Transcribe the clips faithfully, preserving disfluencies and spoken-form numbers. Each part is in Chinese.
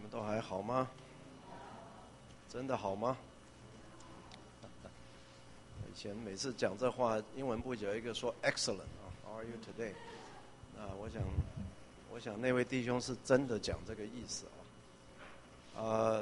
们都还好吗？真的好吗？以前每次讲这话，英文部有一个说 excellent 啊 ，How are you today？ 那我想，我想那位弟兄是真的讲这个意思啊。呃，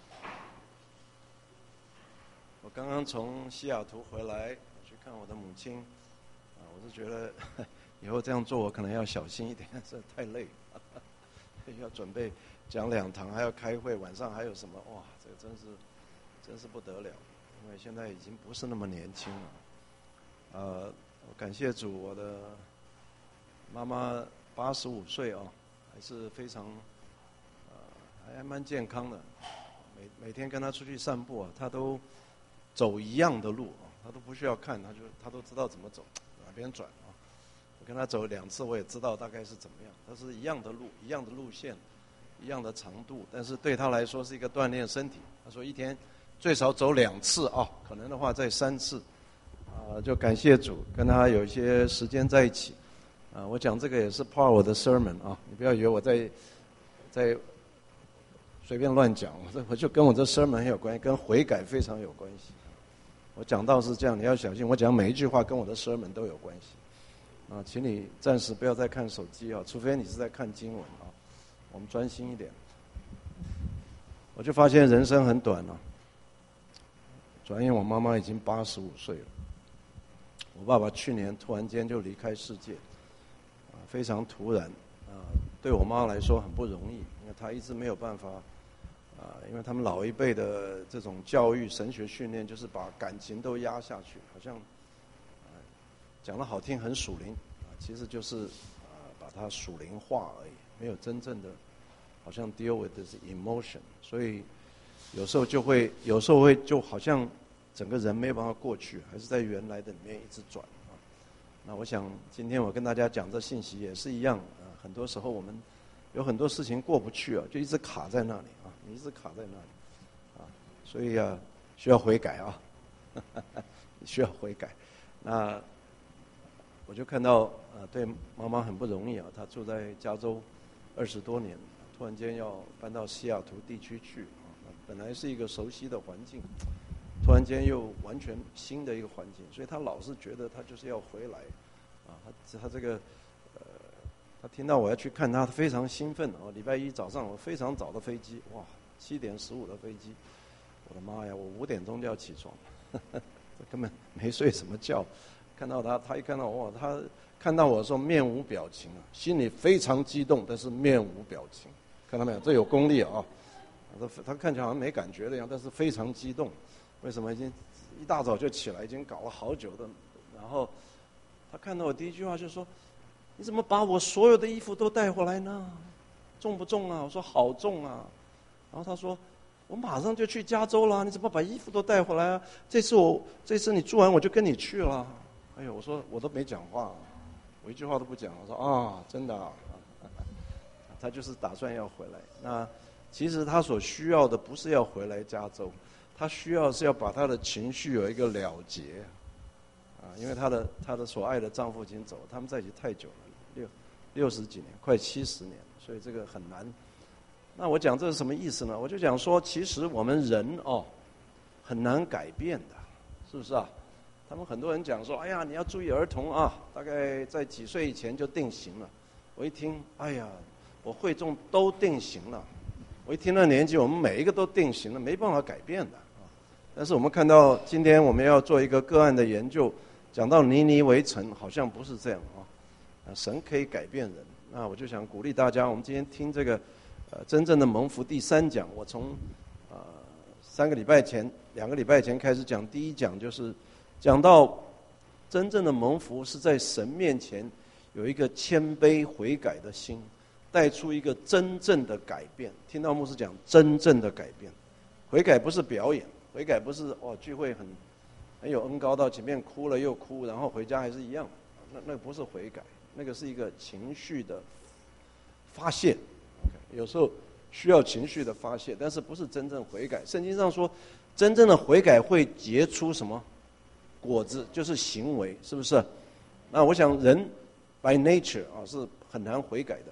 我刚刚从西雅图回来，去看我的母亲，啊，我是觉得以后这样做我可能要小心一点，这太累了，要准备讲两堂，还要开会，晚上还有什么？哇，这个真是真是不得了，因为现在已经不是那么年轻了。呃，我感谢主，我的妈妈八十五岁哦，还是非常呃还蛮健康的。每每天跟她出去散步啊，她都走一样的路啊，她都不需要看，她就她都知道怎么走，哪边转啊。我跟她走两次，我也知道大概是怎么样。她是一样的路，一样的路线，一样的长度，但是对她来说是一个锻炼身体。她说一天最少走两次啊，可能的话再三次。啊，就感谢主，跟他有一些时间在一起。啊，我讲这个也是 part 我的 sermon 啊，你不要以为我在在随便乱讲，我这我就跟我这 sermon 很有关系，跟悔改非常有关系。我讲到是这样，你要小心，我讲每一句话跟我的 sermon 都有关系。啊，请你暂时不要再看手机啊，除非你是在看经文啊，我们专心一点。我就发现人生很短啊，转眼我妈妈已经八十五岁了。我爸爸去年突然间就离开世界，啊，非常突然，啊，对我妈来说很不容易，因为她一直没有办法，啊，因为他们老一辈的这种教育、神学训练，就是把感情都压下去，好像，啊，讲得好听很属灵，啊，其实就是啊把它属灵化而已，没有真正的，好像 deal with this emotion， 所以有时候就会，有时候会就好像整个人没有办法过去，还是在原来的里面一直转啊。那我想今天我跟大家讲这信息也是一样啊，很多时候我们有很多事情过不去啊，就一直卡在那里啊，你一直卡在那里啊，所以啊需要悔改啊，需要悔改。那我就看到啊，对妈妈很不容易啊，她住在加州二十多年，突然间要搬到西雅图地区去啊，本来是一个熟悉的环境。突然间又完全新的一个环境，所以他老是觉得他就是要回来，啊，他他这个，呃，他听到我要去看他，他非常兴奋啊。礼拜一早上我非常早的飞机，哇，七点十五的飞机，我的妈呀，我五点钟就要起床，呵呵，根本没睡什么觉。看到他，他一看到我，他看到我的时候面无表情啊，心里非常激动，但是面无表情，看到没有？这有功力啊！他他看起来好像没感觉的样，但是非常激动。为什么？已经一大早就起来，已经搞了好久的。然后他看到我第一句话就说：“你怎么把我所有的衣服都带回来呢？重不重啊？”我说：“好重啊。”然后他说：“我马上就去加州了，你怎么把衣服都带回来啊？这次我这次你住完我就跟你去了。”哎呦，我说我都没讲话，我一句话都不讲。我说：“啊，真的啊。”他就是打算要回来。那其实他所需要的不是要回来加州。他需要是要把他的情绪有一个了结，啊，因为他的他的所爱的丈夫已经走了，他们在一起太久了，六六十几年，快七十年，所以这个很难。那我讲这是什么意思呢？我就讲说，其实我们人哦，很难改变的，是不是啊？他们很多人讲说，哎呀，你要注意儿童啊，大概在几岁以前就定型了。我一听，哎呀，我会众都定型了。我一听那年纪，我们每一个都定型了，没办法改变的。但是我们看到今天我们要做一个个案的研究，讲到泥泥为尘，好像不是这样啊。神可以改变人，那我就想鼓励大家，我们今天听这个呃真正的蒙福第三讲，我从呃三个礼拜前、两个礼拜前开始讲，第一讲就是讲到真正的蒙福是在神面前有一个谦卑悔改的心，带出一个真正的改变。听到牧师讲真正的改变，悔改不是表演。悔改不是哦，聚会很很有恩膏，到前面哭了又哭，然后回家还是一样，那那不是悔改，那个是一个情绪的发泄。有时候需要情绪的发泄，但是不是真正悔改。圣经上说，真正的悔改会结出什么果子，就是行为，是不是？那我想人 by nature 啊是很难悔改的。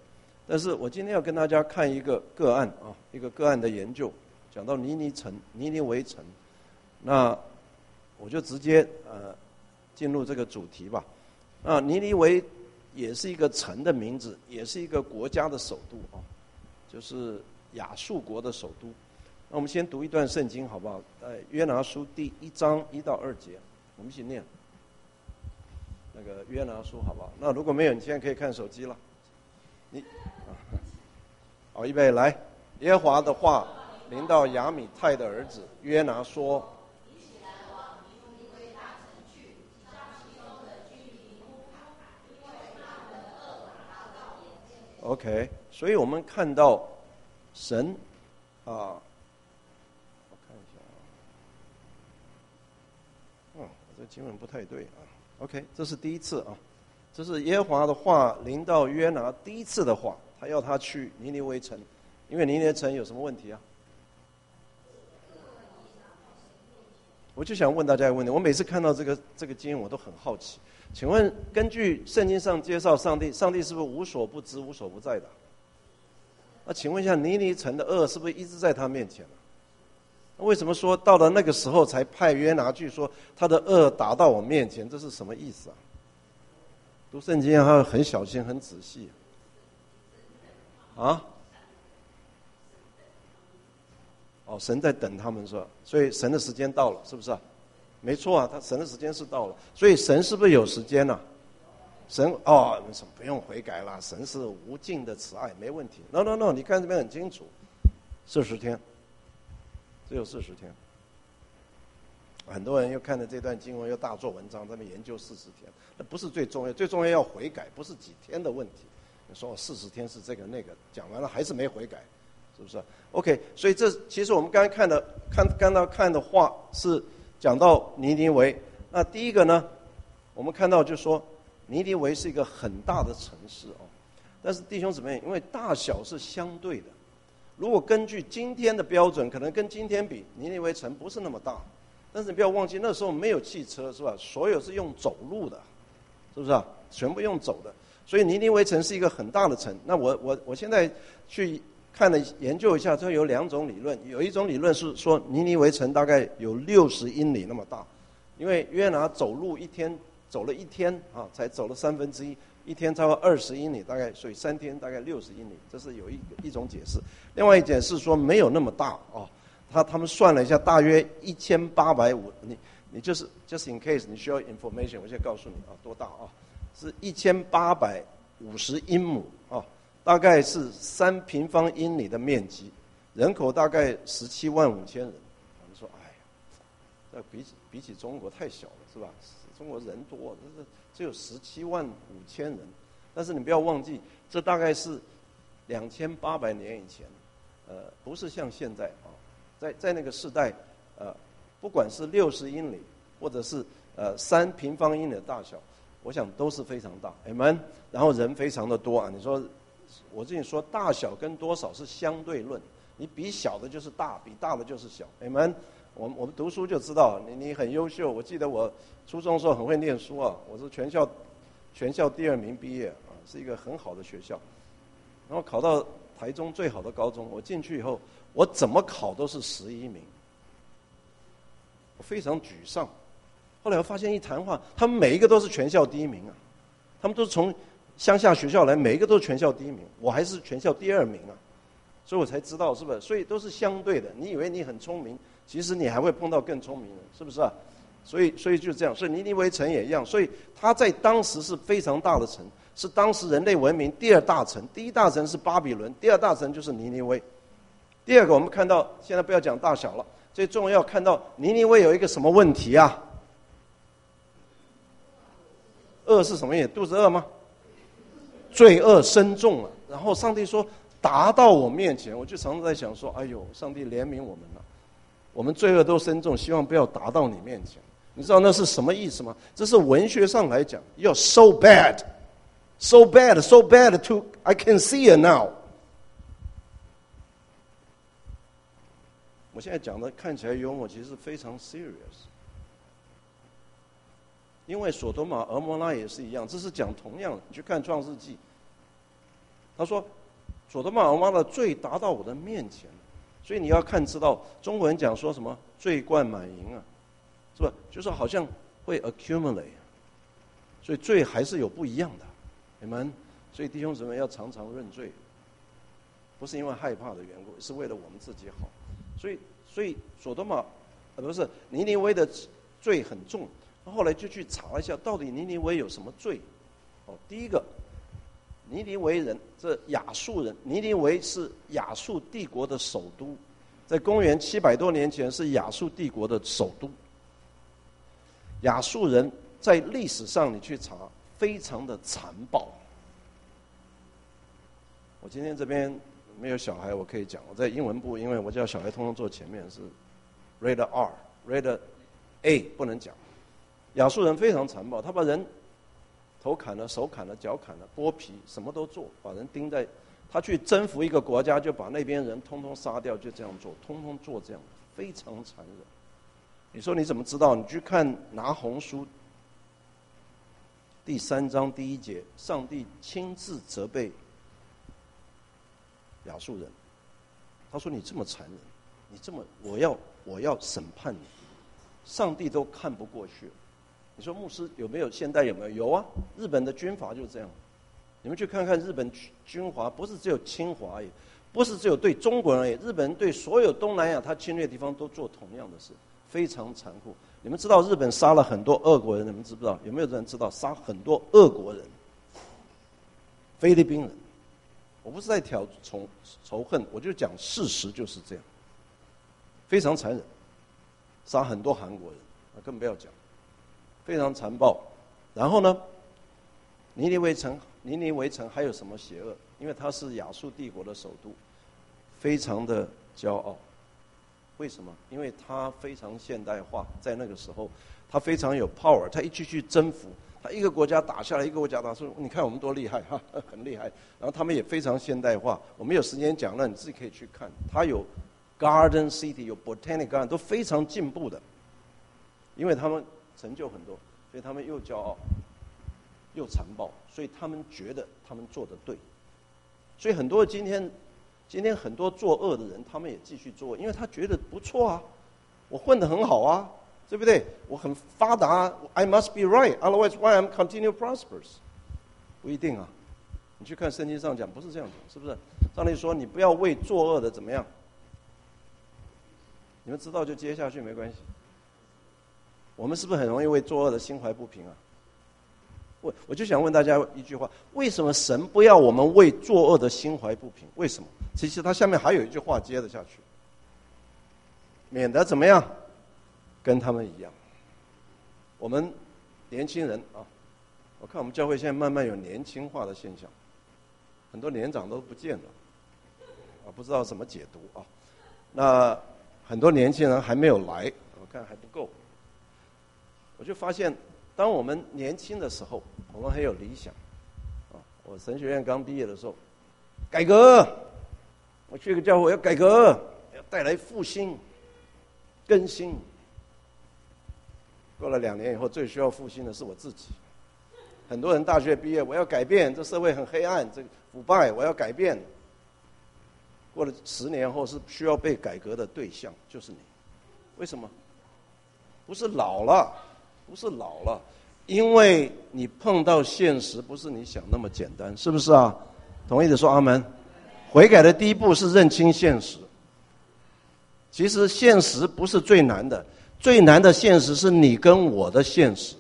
但是我今天要跟大家看一个个案啊，一个个案的研究，讲到尼尼城、尼尼微城，那我就直接呃进入这个主题吧。啊，尼尼微也是一个城的名字，也是一个国家的首都啊，就是亚述国的首都。那我们先读一段圣经好不好？在约拿书第一章一到二节，我们一起念。那个约拿书好不好？那如果没有，你现在可以看手机了。你，好，预备来。耶和华的话临到亚米泰的儿子约拿说。OK， 所以我们看到神啊，我看一下啊，嗯，我这经文不太对啊。OK， 这是第一次啊，这是耶和华的话临到约拿第一次的话，他要他去尼尼微城，因为尼尼微城有什么问题啊？我就想问大家一个问题，我每次看到这个这个经文，我都很好奇。请问，根据圣经上介绍上帝，上帝是不是无所不知、无所不在的？那请问一下，尼尼城的恶是不是一直在他面前？那为什么说到了那个时候才派约拿去说他的恶达到我面前？这是什么意思啊？读圣经要很小心、很仔细啊！哦，神在等他们是吧？所以神的时间到了，是不是啊？没错啊，他神的时间是到了，所以神是不是有时间呢、啊？神哦，不用悔改啦，神是无尽的慈爱，没问题。No No No， 你看这边很清楚，四十天，只有四十天。很多人又看了这段经文，又大做文章，在那边研究四十天，那不是最重要，最重要要悔改，不是几天的问题。你说四十天是这个那个，讲完了还是没悔改，是不是 ？OK， 所以这其实我们刚才看的看刚刚看的话是。讲到尼尼微，那第一个呢，我们看到就说尼尼微是一个很大的城市哦，但是弟兄姊妹，因为大小是相对的，如果根据今天的标准，可能跟今天比，尼尼微城不是那么大，但是你不要忘记那时候没有汽车是吧？所有是用走路的，是不是啊？全部用走的，所以尼尼微城是一个很大的城。那我我我现在去。看了研究一下，这有两种理论。有一种理论是说，尼尼微城大概有六十英里那么大，因为约拿走路一天走了一天啊，才走了三分之一，一天超过二十英里，大概所以三天大概六十英里，这是有一一种解释。另外一点是说没有那么大哦，他他们算了一下，大约一千八百五，你你就是 just in case 你需要 information， 我现在告诉你啊，多大啊？是一千八百五十英亩啊。大概是三平方英里的面积，人口大概十七万五千人。我们说，哎呀，这比起比起中国太小了，是吧？中国人多，这是只有十七万五千人。但是你不要忘记，这大概是两千八百年以前，呃，不是像现在啊，在在那个时代，呃，不管是六十英里，或者是呃三平方英里的大小，我想都是非常大。Amen。然后人非常的多啊，你说。我这里说大小跟多少是相对论，你比小的就是大，比大的就是小。你们，我们我们读书就知道，你你很优秀。我记得我初中的时候很会念书啊，我是全校全校第二名毕业啊，是一个很好的学校。然后考到台中最好的高中，我进去以后，我怎么考都是十一名，我非常沮丧。后来我发现一谈话，他们每一个都是全校第一名啊，他们都是从乡下学校来，每一个都是全校第一名，我还是全校第二名啊，所以我才知道是不是？所以都是相对的。你以为你很聪明，其实你还会碰到更聪明的，是不是啊？所以，所以就是这样。所以尼尼微城也一样，所以它在当时是非常大的城，是当时人类文明第二大城。第一大城是巴比伦，第二大城就是尼尼微。第二个，我们看到现在不要讲大小了，最重要看到尼尼微有一个什么问题啊？饿是什么意思？肚子饿吗？罪恶深重了，然后上帝说达到我面前，我就常常在想说，哎呦，上帝怜悯我们了，我们罪恶都深重，希望不要达到你面前。你知道那是什么意思吗？这是文学上来讲，要 so bad so bad so bad to I can see it now。 我现在讲的看起来幽默，其实非常 serious。因为所多玛、俄摩拉也是一样，这是讲同样的。你去看创世纪，他说所多玛蛾摩拉的罪达到我的面前，所以你要看知道，中国人讲说什么罪贯满盈啊，是吧？就是好像会 accumulate， 所以罪还是有不一样的，你们，所以弟兄姊妹要常常认罪，不是因为害怕的缘故，是为了我们自己好。所以，所以所多玛，呃，不是尼尼微的罪很重，后来就去查一下，到底尼尼微有什么罪？哦，第一个。尼尼微人，这亚述人，尼尼微是亚述帝国的首都，在公元七百多年前是亚述帝国的首都。亚述人在历史上你去查，非常的残暴。我今天这边没有小孩，我可以讲，我在英文部，因为我叫小孩通通坐前面是 Rated R，Rated A 不能讲。亚述人非常残暴，他把人头砍了，手砍了，脚砍了，剥皮，什么都做，把人钉在。他去征服一个国家，就把那边人通通杀掉，就这样做，通通做这样，非常残忍。你说你怎么知道？你去看拿红书第三章第一节，上帝亲自责备亚述人，他说：“你这么残忍，你这么，我要我要审判你。”上帝都看不过去。你说牧师有没有现代有没有？有啊，日本的军阀就是这样。你们去看看日本军阀，不是只有侵华而已，不是只有对中国人而已，日本人对所有东南亚他侵略的地方都做同样的事，非常残酷。你们知道日本杀了很多俄国人，你们知不知道？有没有人知道杀很多俄国人、菲律宾人？我不是在挑仇仇恨，我就讲事实就是这样，非常残忍，杀很多韩国人，更不要讲。非常残暴，然后呢，尼尼微城，尼尼微城还有什么邪恶？因为它是亚述帝国的首都，非常的骄傲。为什么？因为它非常现代化，在那个时候，它非常有 power， 它一去去征服，它一个国家打下来，一个国家打说，你看我们多厉害，哈，很厉害。然后他们也非常现代化，我们有时间讲了，你自己可以去看，它有 Garden City， 有 Botanic Garden， 都非常进步的，因为他们成就很多，所以他们又骄傲又残暴，所以他们觉得他们做得对，所以很多今天今天很多作恶的人，他们也继续做恶，因为他觉得不错啊，我混得很好啊，对不对？我很发达 ，I must be right, otherwise why I'm continue prosperous？ 不一定啊，你去看圣经上讲，不是这样讲，是不是？上帝说你不要为作恶的怎么样？你们知道就接下去没关系。我们是不是很容易为作恶的心怀不平啊？我我就想问大家一句话：为什么神不要我们为作恶的心怀不平？为什么？其实他下面还有一句话接着下去，免得怎么样，跟他们一样。我们年轻人啊，我看我们教会现在慢慢有年轻化的现象，很多年长都不见了，啊，不知道怎么解读啊。那很多年轻人还没有来，我看还不够。我就发现，当我们年轻的时候，我们很有理想。啊，我神学院刚毕业的时候，改革，我去一个教会要改革，要带来复兴、更新。过了两年以后，最需要复兴的是我自己。很多人大学毕业，我要改变，这社会很黑暗，这个腐败，我要改变。过了十年后，是需要被改革的对象，就是你。为什么？不是老了。不是老了，因为你碰到现实不是你想那么简单，是不是啊？同意的说阿门。悔改的第一步是认清现实。其实现实不是最难的，最难的现实是你跟我的现实。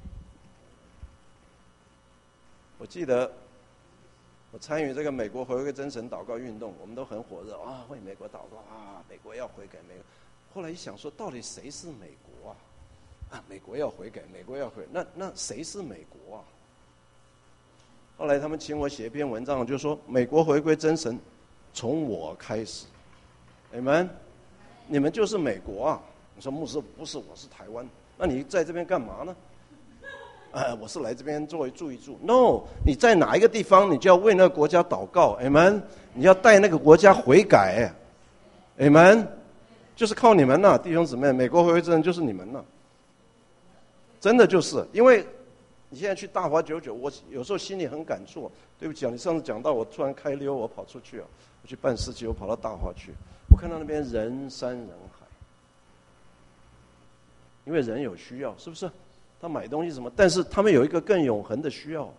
我记得我参与这个美国回归真神祷告运动，我们都很火热啊，为美国祷告啊，美国要悔改，美国。后来一想说，到底谁是美国啊？啊，美国要悔改，美国要悔，那那谁是美国啊？后来他们请我写一篇文章，就说美国回归真神，从我开始，你们，你们就是美国啊！你说牧师不是，我是台湾，那你在这边干嘛呢？呃，我是来这边作为住一住。No， 你在哪一个地方，你就要为那个国家祷告，你们，你要带那个国家悔改，你们，就是靠你们呐、啊，弟兄姊妹，美国回归真神就是你们呐、啊。真的就是因为你现在去大华九九，我有时候心里很感触。对不起啊，你上次讲到我突然开溜，我跑出去啊，我去办事情，我跑到大华去，我看到那边人山人海，因为人有需要，是不是？他买东西什么，但是他们有一个更永恒的需要。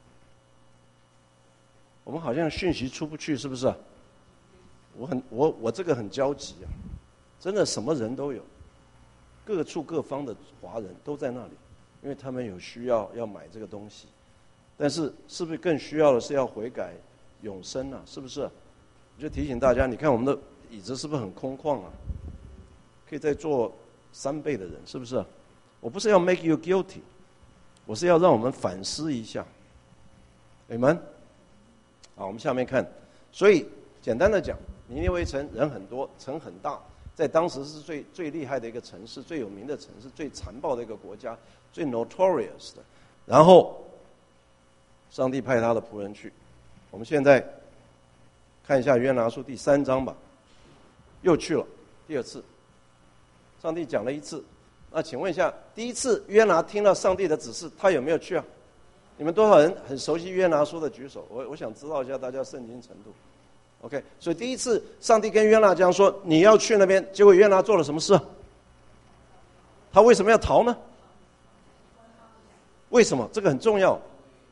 我们好像讯息出不去，是不是？我很我我这个很焦急啊，真的什么人都有，各处各方的华人都在那里，因为他们有需要要买这个东西。但是是不是更需要的是要悔改永生啊？是不是？我就提醒大家，你看我们的椅子是不是很空旷啊？可以再坐三倍的人，是不是？我不是要 make you guilty， 我是要让我们反思一下。Amen。好，我们下面看。所以简单的讲，尼尼微城人很多，城很大，在当时是最最厉害的一个城市，最有名的城市，最残暴的一个国家，最 notorious 的。然后上帝派他的仆人去。我们现在看一下约拿书第三章吧，又去了第二次。上帝讲了一次，那请问一下，第一次约拿听到上帝的指示，他有没有去啊？你们多少人很熟悉约拿书的举手？我我想知道一下大家圣经程度。OK， 所以第一次上帝跟约拿这样说，你要去那边，结果约拿做了什么事啊？他为什么要逃呢？为什么？这个很重要。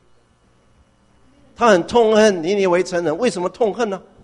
他很痛恨尼尼微城人，为什么痛恨呢？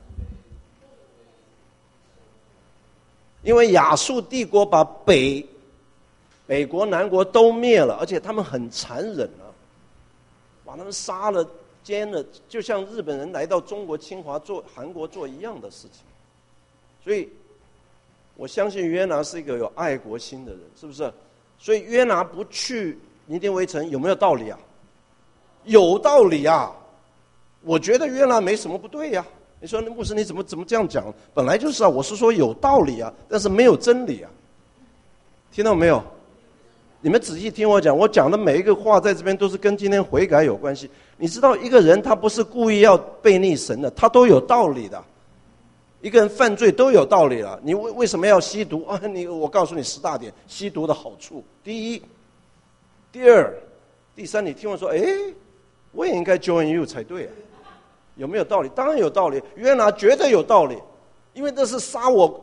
因为亚述帝国把北北国、南国都灭了，而且他们很残忍啊，把他们杀了、奸了，就像日本人来到中国侵华做韩国做一样的事情。所以，我相信约拿是一个有爱国心的人，是不是？所以约拿不去尼尼微城有没有道理啊？有道理啊！我觉得约拿没什么不对呀、啊。你说牧师你怎么怎么这样讲？本来就是啊，我是说有道理啊，但是没有真理啊。听到没有？你们仔细听我讲，我讲的每一个话在这边都是跟今天悔改有关系。你知道一个人他不是故意要背逆神的，他都有道理的。一个人犯罪都有道理了。你为为什么要吸毒啊？你我告诉你十大点吸毒的好处：第一，第二，第三。你听我说，哎，我也应该 join you 才对啊。有没有道理？当然有道理。约拿绝对有道理，因为这是杀我，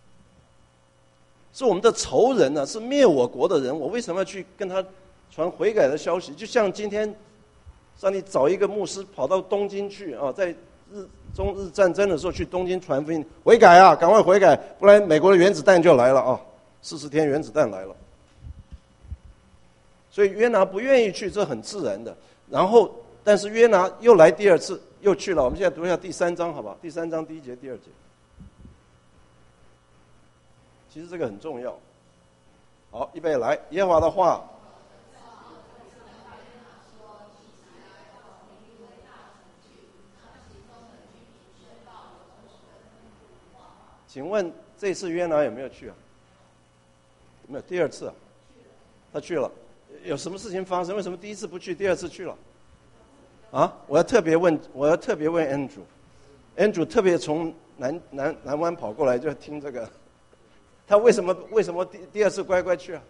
是我们的仇人啊，是灭我国的人。我为什么要去跟他传悔改的消息？就像今天，上帝找一个牧师跑到东京去啊，在日中日战争的时候去东京传福音，悔改啊，赶快悔改，不然美国的原子弹就来了啊！四十天原子弹来了。所以约拿不愿意去，这很自然的。然后，但是约拿又来第二次。又去了，我们现在读一下第三章，好不好？第三章第一节、第二节，其实这个很重要。好，预备来，耶和华的话。请问这次约拿有没有去啊？没有，第二次啊，他去了。有什么事情发生？为什么第一次不去，第二次去了？啊！我要特别问，我要特别问 Andrew，Andrew 特别从南南南湾跑过来就听这个，他为什么为什么第第二次乖乖去啊？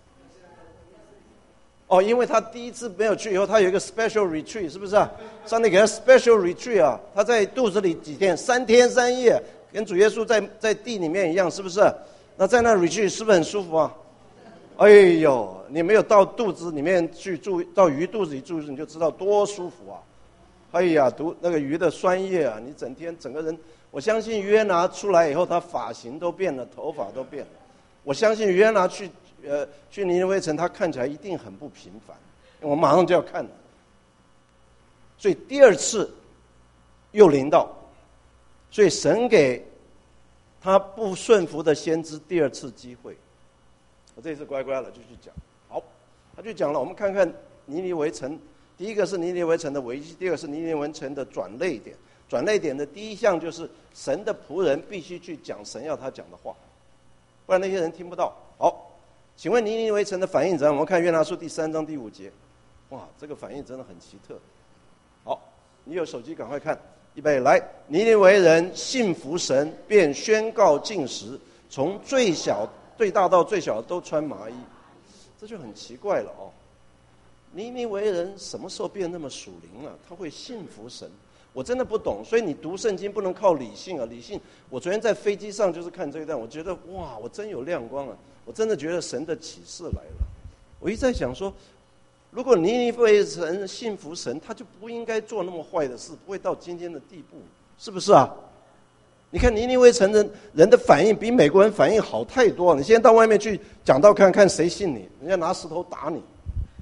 哦，因为他第一次没有去以后，他有一个 special retreat， 是不是啊？上帝给他 special retreat 啊，他在肚子里几天，三天三夜，跟主耶稣在在地里面一样，是不是？那在那 retreat 是不是很舒服啊？哎呦，你没有到肚子里面去住，到鱼肚子里住，你就知道多舒服啊！哎呀，读那个鱼的酸液啊，你整天整个人，我相信约拿出来以后，他发型都变了，头发都变了。我相信约拿去呃去尼尼微城，他看起来一定很不平凡。我马上就要看了，所以第二次又临到，所以神给他不顺服的先知第二次机会。我这次乖乖了，就去讲。好，他就讲了。我们看看尼尼微城，第一个是尼尼微城的危机，第二个是尼尼微城的转捩点。转捩点的第一项就是神的仆人必须去讲神要他讲的话，不然那些人听不到。好，请问尼尼微城的反应怎样？我们看约拿书第三章第五节。哇，这个反应真的很奇特。好，你有手机赶快看。预备来，尼尼微人信服神，便宣告禁食，从最小。最大到最小都穿麻衣，这就很奇怪了哦。 尼尼微人什么时候变那么属灵了？他会信服神？我真的不懂。所以你读圣经不能靠理性啊，理性。我昨天在飞机上就是看这一段，我觉得哇，我真有亮光啊！我真的觉得神的启示来了。我一直在想说，如果尼尼微人信服神，他就不应该做那么坏的事，不会到今天的地步，是不是啊？你看尼尼微城人人的反应比美国人反应好太多了。你现在到外面去讲道看看谁信你？人家拿石头打你。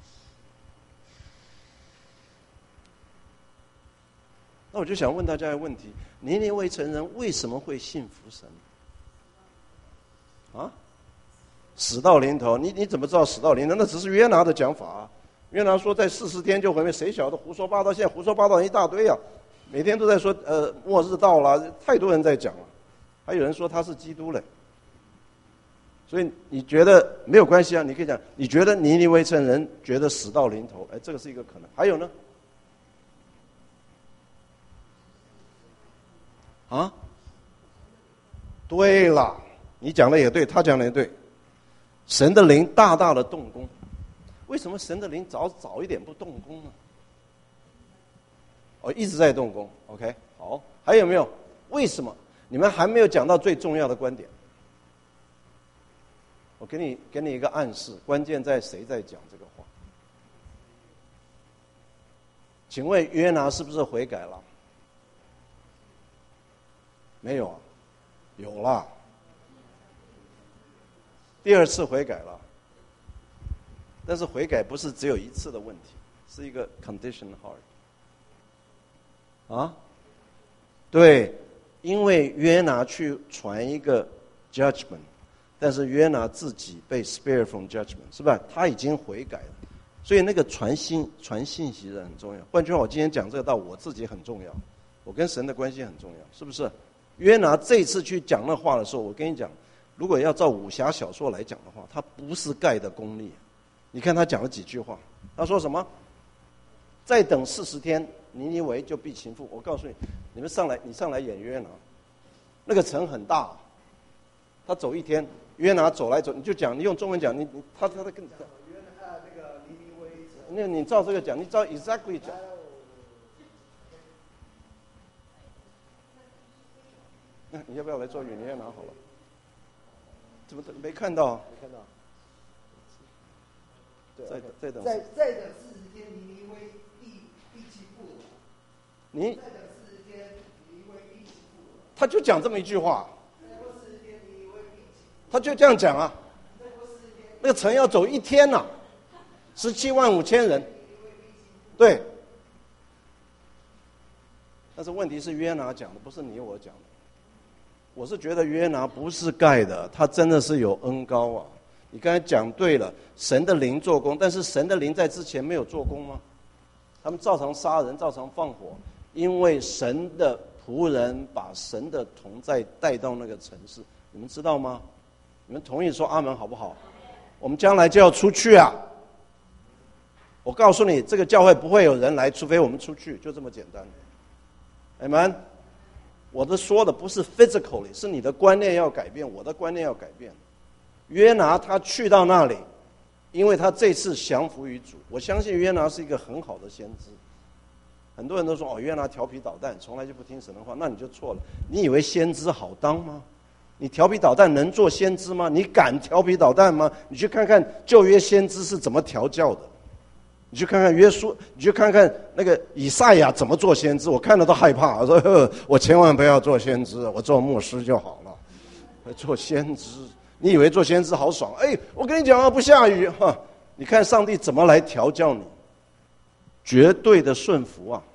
那我就想问大家一个问题：尼尼微城人为什么会信服神？啊？死到临头，你你怎么知道死到临头？那只是约拿的讲法啊。约拿说在四十天就毁灭，谁晓得胡说八道？现在胡说八道一大堆啊，每天都在说呃末日到了，太多人在讲了，还有人说他是基督嘞。所以你觉得没有关系啊？你可以讲，你觉得尼尼微城人觉得死到临头，哎，这个是一个可能。还有呢？啊？对了，你讲的也对，他讲的也对。神的灵大大的动工，为什么神的灵早早一点不动工呢？哦，一直在动工。OK， 好，还有没有？为什么？你们还没有讲到最重要的观点。我给你给你一个暗示，关键在谁在讲这个话？请问约拿是不是悔改了？没有啊，有啦。第二次悔改了，但是悔改不是只有一次的问题，是一个 condition heart。啊，对，因为约拿去传一个 judgment， 但是约拿自己被 spare from judgment， 是吧？他已经悔改了，所以那个传信传信息的很重要。换句话，我今天讲这个道，我自己很重要，我跟神的关系很重要，是不是？约拿这次去讲那话的时候，我跟你讲，如果要照武侠小说来讲的话，他不是盖的功力。你看他讲了几句话，他说什么？再等四十天，尼尼微就必倾覆。我告诉你，你们上来，你上来演约拿，那个城很大，他走一天，约拿走来走，你就讲，你用中文讲，你你他他他跟约拿那个尼尼微， 那你照这个讲，你照 exactly 讲。那你要不要来做演约拿好了？怎么没看到？ 没看到。 再再等。 再再等四十天，尼尼微必必倾覆。 你再等四十天，尼尼微必倾覆。 他就讲这么一句话。 再过四十天，尼尼微必倾覆。 他就这样讲啊。 再过四十天， 那个城要走一天呐、啊，十七万五千人。对。但是问题是约拿讲的，不是你我讲的。我是觉得约拿不是盖的，他真的是有恩膏啊！你刚才讲对了，神的灵做工，但是神的灵在之前没有做工吗？他们照常杀人，照常放火，因为神的仆人把神的同在带到那个城市，你们知道吗？你们同意说阿门好不好？我们将来就要出去啊！我告诉你，这个教会不会有人来，除非我们出去，就这么简单。阿门。我的说的不是 physically， 是你的观念要改变，我的观念要改变。约拿他去到那里，因为他这次降服于主，我相信约拿是一个很好的先知。很多人都说哦，约拿调皮捣蛋，从来就不听神的话，那你就错了。你以为先知好当吗？你调皮捣蛋能做先知吗？你敢调皮捣蛋吗？你去看看旧约先知是怎么调教的。你去看看约书，你去看看那个以赛亚怎么做先知，我看了都害怕。我说呵，我千万不要做先知，我做牧师就好了。做先知，你以为做先知好爽？哎，我跟你讲啊，不下雨哈，你看上帝怎么来调教你，绝对的顺服啊。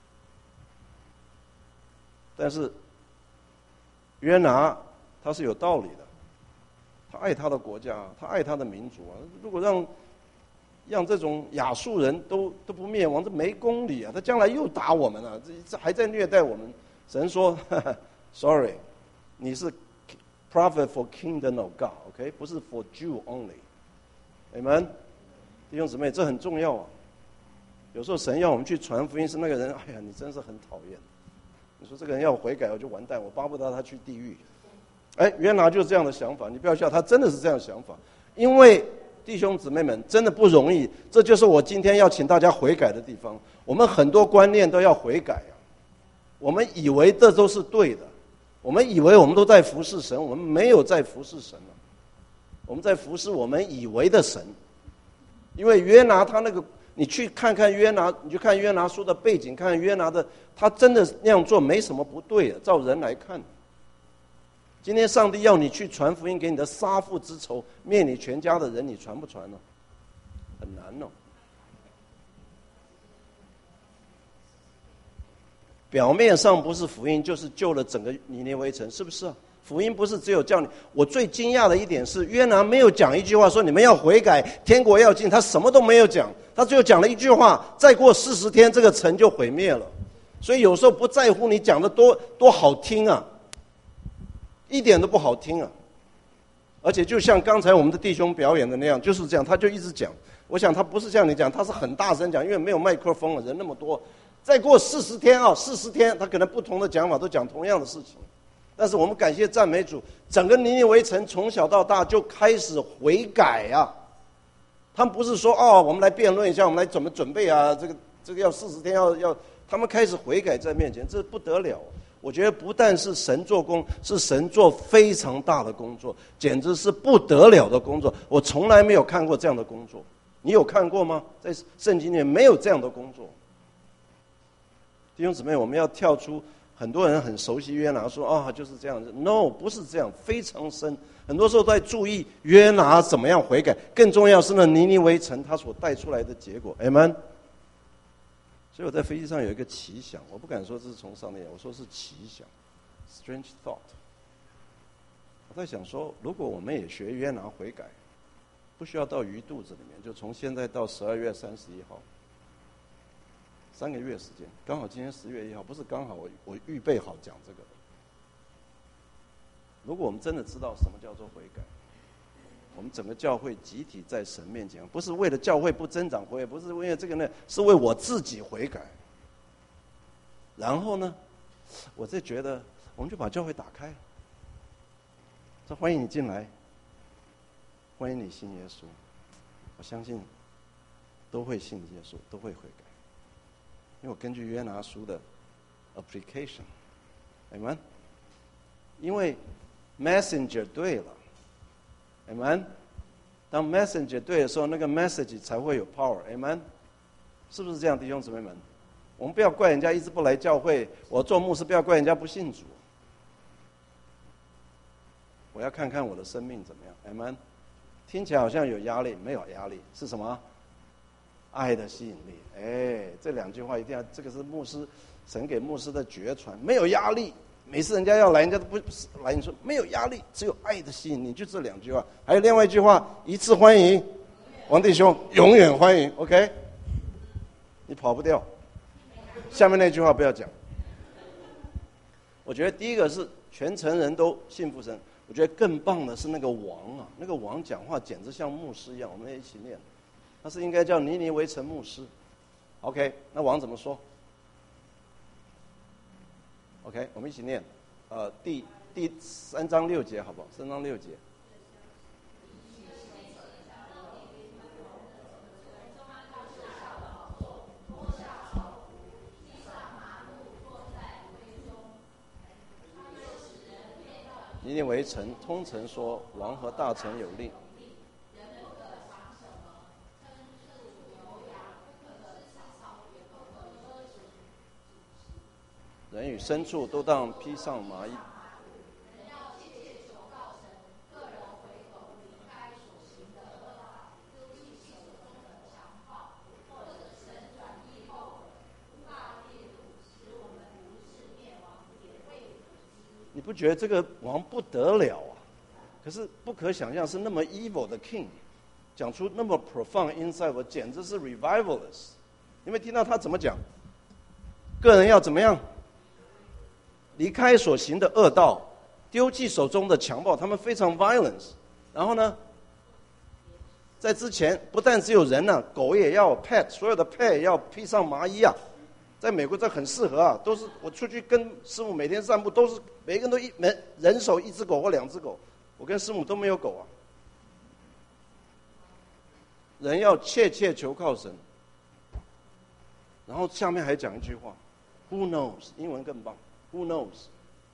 但是约拿他是有道理的，他爱他的国家，他爱他的民族啊。如果让让这种亚述人都都不灭亡，这没公理啊！他将来又打我们啊，这这还在虐待我们。神说呵呵 ，sorry， 你是 prophet for kingdom of God，OK， 不是 for Jew only。Amen， 弟兄姊妹，这很重要啊。有时候神要我们去传福音，是那个人，哎呀，你真是很讨厌。你说这个人要悔改，我就完蛋，我巴不得他去地狱。哎，约拿就是这样的想法，你不要笑，他真的是这样的想法，因为弟兄姊妹们，真的不容易。这就是我今天要请大家悔改的地方。我们很多观念都要悔改啊！我们以为这都是对的，我们以为我们都在服侍神，我们没有在服侍神了。我们在服侍我们以为的神。因为约拿他那个，你去看看约拿，你去看约拿书的背景，看看约拿的，他真的那样做没什么不对的，照人来看。今天上帝要你去传福音给你的杀父之仇、灭你全家的人，你传不传呢？很难哦。表面上不是福音，就是救了整个尼尼微城，是不是啊？福音不是只有叫你。我最惊讶的一点是，约拿没有讲一句话说你们要悔改，天国要近，他什么都没有讲，他只有讲了一句话：再过四十天，这个城就毁灭了。所以有时候不在乎你讲的多多好听啊，一点都不好听啊。而且就像刚才我们的弟兄表演的那样，就是这样，他就一直讲。我想他不是像你讲，他是很大声讲，因为没有麦克风了，人那么多。再过四十天啊，四十天，他可能不同的讲法都讲同样的事情。但是我们感谢赞美主，整个尼尼微城从小到大就开始悔改啊。他们不是说哦，我们来辩论一下，我们来怎么准备啊？这个这个要四十天要要，他们开始悔改在面前，这不得了。我觉得不但是神做工，是神做非常大的工作，简直是不得了的工作。我从来没有看过这样的工作，你有看过吗？在圣经里面没有这样的工作。弟兄姊妹，我们要跳出很多人很熟悉约拿说啊、哦、就是这样子 ，no 不是这样，非常深。很多时候都在注意约拿怎么样悔改，更重要是那尼尼微城他所带出来的结果 ，amen。所以我在飞机上有一个奇想，我不敢说这是从上帝来，我说是奇想 ，strange thought。我在想说，如果我们也学约拿悔改，不需要到鱼肚子里面，就从现在到十二月三十一号。三个月时间，刚好今天十月一号，不是刚好我我预备好讲这个。如果我们真的知道什么叫做悔改，我们整个教会集体在神面前，不是为了教会不增长悔改，不是为了这个呢，是为我自己悔改。然后呢，我就觉得我们就把教会打开，说欢迎你进来，欢迎你信耶稣，我相信都会信耶稣，都会悔改。因为我根据约拿书的 application，amen。因为 messenger 对了 ，amen。当 messenger 对的时候，那个 message 才会有 power，amen。是不是这样，弟兄姊妹们？我们不要怪人家一直不来教会，我做牧师不要怪人家不信主。我要看看我的生命怎么样 ，amen。听起来好像有压力，没有压力，是什么？爱的吸引力，哎，这两句话一定要，这个是牧师神给牧师的绝传，没有压力。每次人家要来，人家都不来，你说没有压力，只有爱的吸引力，就这两句话。还有另外一句话，一次欢迎，王弟兄，永远欢迎 ，OK？ 你跑不掉。下面那句话不要讲。我觉得第一个是全城人都信服神，我觉得更棒的是那个王啊，那个王讲话简直像牧师一样，我们一起念。他是应该叫尼尼微城牧师 ，OK？ 那王怎么说 ？OK， 我们一起念，呃，第第三章六节，好不好？三章六节。尼尼微城通城说，王和大臣有令。人与牲畜都当披上麻衣。你不觉得这个王不得了啊？可是不可想象是那么 evil 的 king， 讲出那么 profound insight， 我简直是 revivalist。你没听到他怎么讲？个人要怎么样？离开所行的恶道，丢弃手中的强暴，他们非常 violence。然后呢，在之前不但只有人呢、啊，狗也要 pet， 所有的 pet 也要披上麻衣啊。在美国这很适合啊，都是我出去跟师母每天散步，都是每个人都一人人手一只狗或两只狗，我跟师母都没有狗啊。 人要切切求靠神。然后下面还讲一句话 ，Who knows？ 英文更棒 ，Who knows？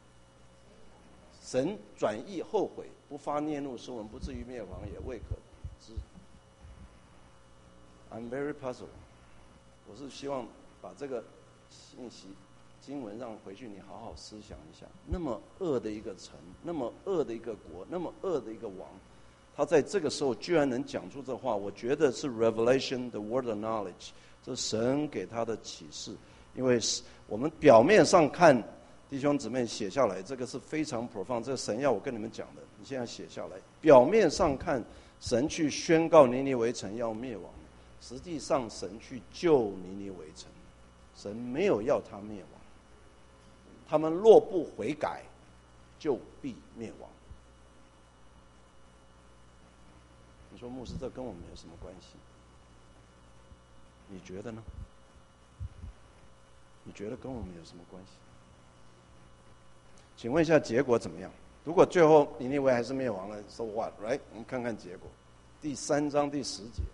神转意后悔，不发烈怒，使我们不至于灭亡，也未可知。I'm very puzzled。我是希望把这个信息、经文让回去你好好思想一下。那么恶的一个城，那么恶的一个国，那么恶的一个王，他在这个时候居然能讲出这话，我觉得是 revelation， the word of knowledge， 这是神给他的启示。因为我们表面上看。弟兄姊妹写下来，这个是非常 profound， 这个神要我跟你们讲的，你现在写下来。表面上看，神去宣告尼尼微城要灭亡，实际上神去救尼尼微城，神没有要他灭亡。他们若不悔改，就必灭亡。你说牧师，这跟我们有什么关系？你觉得呢？你觉得跟我们有什么关系？请问一下结果怎么样？如果最后尼尼微还是灭亡了 ，so what, right？ 我们看看结果，第三章第十节。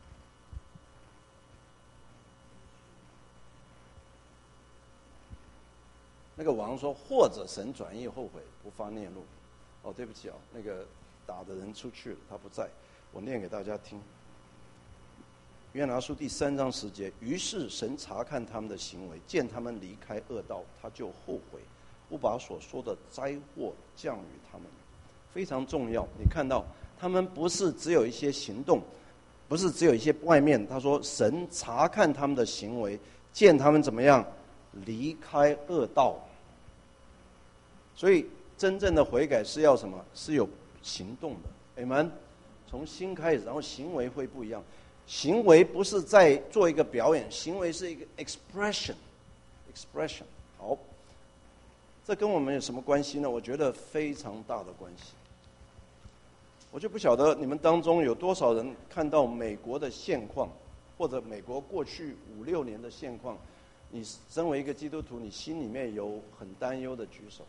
那个王说：“或者神转意后悔，不发烈怒。”哦，对不起哦，那个打的人出去了，他不在，我念给大家听。约拿书第三章十节，于是神察看他们的行为，见他们离开恶道，他就后悔。不把所说的灾祸降于他们，非常重要。你看到他们不是只有一些行动，不是只有一些外面。他说神察看他们的行为，见他们怎么样离开恶道。所以真正的悔改是要什么？是有行动的。Amen。从心开始，然后行为会不一样。行为不是在做一个表演，行为是一个 expression。expression。好。这跟我们有什么关系呢？我觉得非常大的关系。我就不晓得你们当中有多少人看到美国的现况，或者美国过去五六年的现况，你身为一个基督徒，你心里面有很担忧的举手。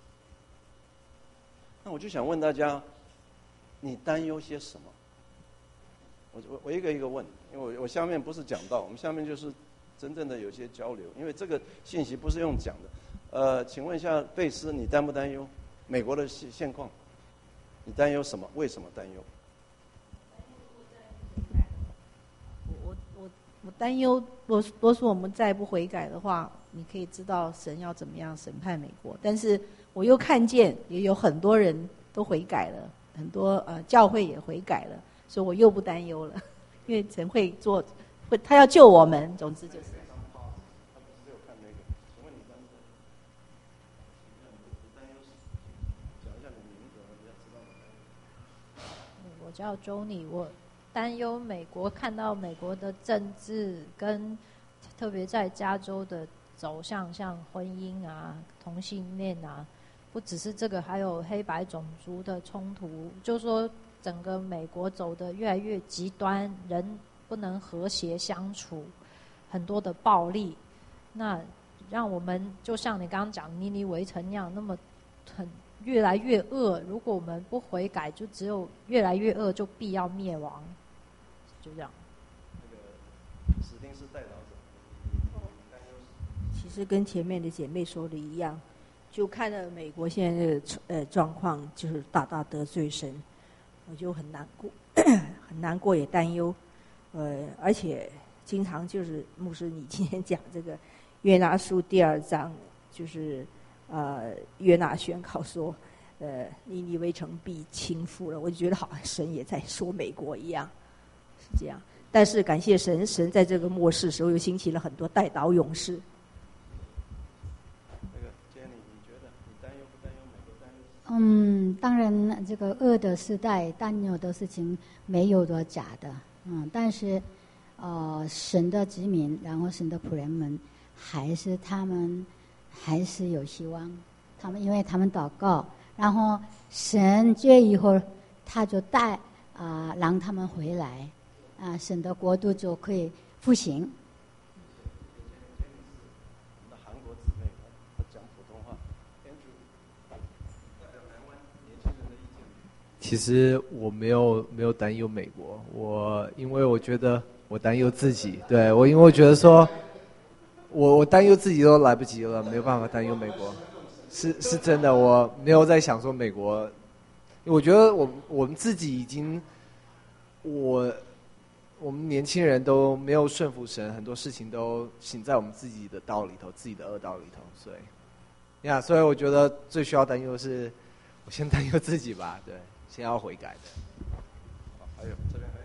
那我就想问大家，你担忧些什么？我我我一个一个问，因为我我下面不是讲道，我们下面就是真正的有些交流，因为这个信息不是用讲的。呃，请问一下贝斯，你担不担忧美国的现现况？你担忧什么？为什么担忧？ 我我我担忧，若若是我们再不悔改的话，你可以知道神要怎么样审判美国。但是我又看见也有很多人都悔改了，很多呃教会也悔改了，所以我又不担忧了，因为神会做，会他要救我们。总之就是。 我叫周妮，我担忧美国看到美国的政治跟特别在加州的走向，像婚姻啊、同性恋啊，不只是这个，还有黑白种族的冲突，就说整个美国走得越来越极端，人不能和谐相处，很多的暴力，那让我们就像你刚刚讲尼尼微城那样，那么很。越来越恶，如果我们不悔改，就只有越来越恶，就必要灭亡，就这样。 那个史丁是代祷者， 其实跟前面的姐妹说的一样，就看到美国现在的呃状况，就是大大得罪神，我就很难过，很难过也担忧，呃，而且经常就是牧师你今天讲这个约拿书第二章，就是。呃，约拿宣告说，呃，尼尼微城必倾覆了。我就觉得好像神也在说美国一样，是这样。但是感谢神，神在这个末世时候又兴起了很多代祷勇士。 那个 Jenny， 你觉得你担忧不担忧美国担忧？ 嗯，当然，这个恶的时代担忧的事情没有的假的，嗯，但是，呃，神的子民，然后神的仆人们，还是他们。还是有希望，他们因为他们祷告，然后神这以后他就带啊、呃、让他们回来，啊、呃、神的国度就可以复兴。 我们的韩国姊妹，她讲普通话。Andrew，代表台湾年轻人的意见。 其实我没有没有担忧美国，我因为我觉得我担忧自己，对我因为我觉得说，我我担忧自己都来不及了，没有办法担忧美国，是是真的，我没有在想说美国，我觉得我我们自己已经，我我们年轻人都没有顺服神，很多事情都行在我们自己的道里头，自己的恶道里头，所以呀，所以我觉得最需要担忧的是，我先担忧自己吧，对。先要悔改的。 还有这边还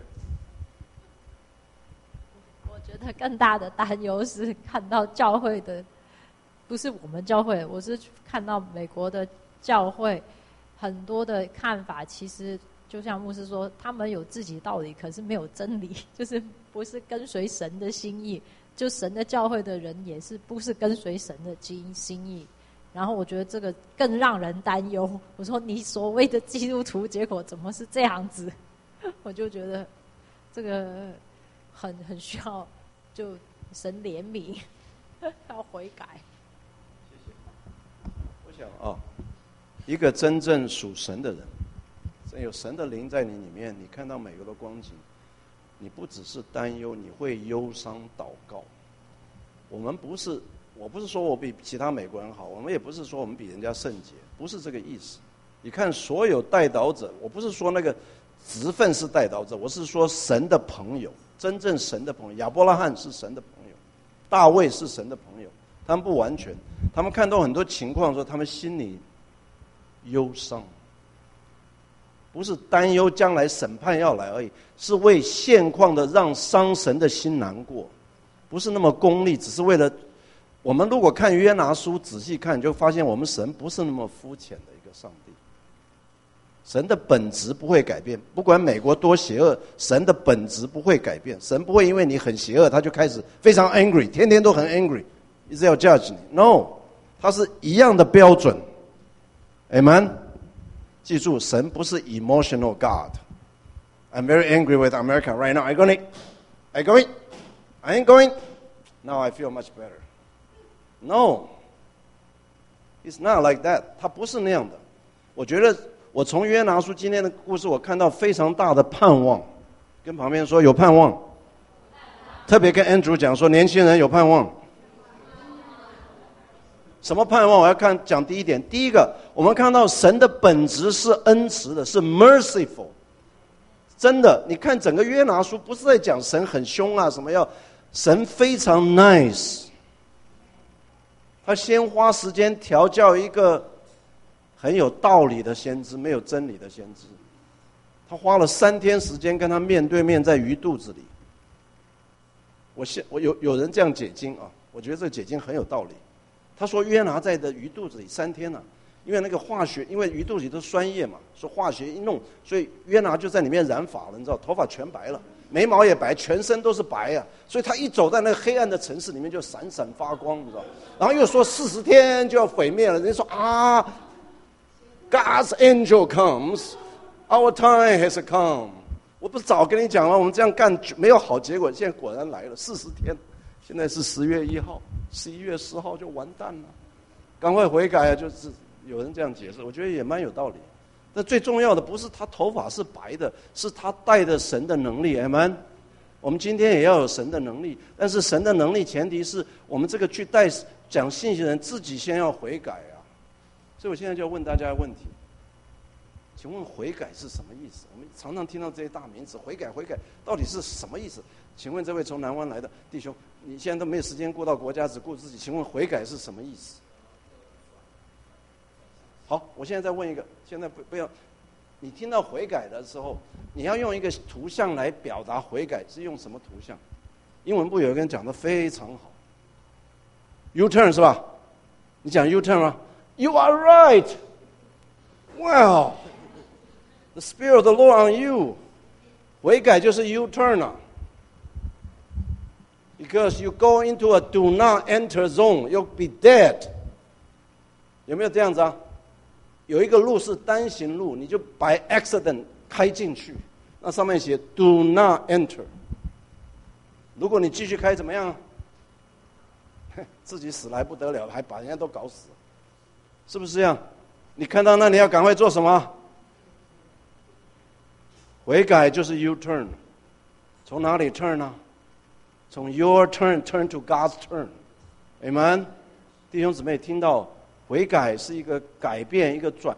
有。 我觉得更大的担忧是看到教会的，不是我们教会，我是看到美国的教会很多的看法，其实就像牧师说，他们有自己道理，可是没有真理，就是不是跟随神的心意。就神的教会的人也是不是跟随神的心意。然后我觉得这个更让人担忧。我说你所谓的基督徒，结果怎么是这样子？我就觉得这个很很需要就神怜悯，要悔改。 谢谢。我想啊、哦，一个真正属神的人，有神的灵在你里面，你看到美国的光景，你不只是担忧，你会忧伤祷告。我们不是。我不是说我比其他美国人好，我们也不是说我们比人家圣洁，不是这个意思。你看所有代祷者，我不是说那个职分是代祷者，我是说神的朋友，真正神的朋友。亚伯拉罕是神的朋友，大卫是神的朋友，他们不完全，他们看到很多情况说他们心里忧伤，不是担忧将来审判要来而已，是为现况的让伤神的心难过，不是那么功利，只是为了。我们如果看约拿书仔细看，就发现我们神不是那么肤浅的一个上帝。神的本质不会改变，不管美国多邪恶，神的本质不会改变。神不会因为你很邪恶，他就开始非常 angry， 天天都很 angry， 一直要 judge 你。No， 他是一样的标准。Amen。记住，神不是 emotional God。I'm very angry with America right now. I going, I going, I ain't going. Now I feel much better.No, it's not like that. 他不是那样的。我觉得我从约拿书今天的故事，我看到非常大的盼望。跟旁边说有盼望，特别跟 Andrew 讲说年轻人有盼望。什么盼望？我要看讲第一点。第一个，我们看到神的本质是恩慈的，是 merciful。真的，你看整个约拿书不是在讲神很凶啊，什么要神非常 nice。他先花时间调教一个很有道理的先知，没有真理的先知。他花了三天时间跟他面对面在鱼肚子里。我现我有有人这样解经啊，我觉得这个解经很有道理。他说约拿在的鱼肚子里三天呢、啊，因为那个化学，因为鱼肚子里都酸液嘛，说化学一弄，所以约拿就在里面染发了，你知道，头发全白了。眉毛也白，全身都是白啊，所以他一走在那个黑暗的城市里面就闪闪发光，你知道。然后又说四十天就要毁灭了，人家说啊 ，God's angel comes, our time has come。我不是早跟你讲了，我们这样干没有好结果，现在果然来了，四十天，现在是十月一号，十一月十号就完蛋了，赶快悔改啊！就是有人这样解释，我觉得也蛮有道理。那最重要的不是他头发是白的，是他带着神的能力。Amen。我们今天也要有神的能力，但是神的能力前提是我们这个去带讲信息的人自己先要悔改啊。所以我现在就要问大家问题，请问悔改是什么意思？我们常常听到这些大名词，悔改悔改到底是什么意思？请问这位从南湾来的弟兄，你现在都没有时间顾到国家，只顾自己，请问悔改是什么意思？好，我现在再问一个，现在不不要，你听到悔改的时候，你要用一个图像来表达悔改，是用什么图像？英文部有一个人讲得非常好 ，U turn 是吧？你讲 U turn 吗 ？You are right. Wow, the Spirit of the Lord on you. 悔改就是 U turn 啊。Because you go into a do not enter zone, you'll be dead. 有没有这样子啊？有一个路是单行路，你就 by accident 开进去，那上面写 do not enter。如果你继续开怎么样？自己死来不得了，还把人家都搞死，是不是这样？你看到那你要赶快做什么？ 悔改就是 U turn， 从哪里 turn 呢？从 your turn turn to God's turn，Amen。弟兄姊妹，听到悔改是一个改变，一个转。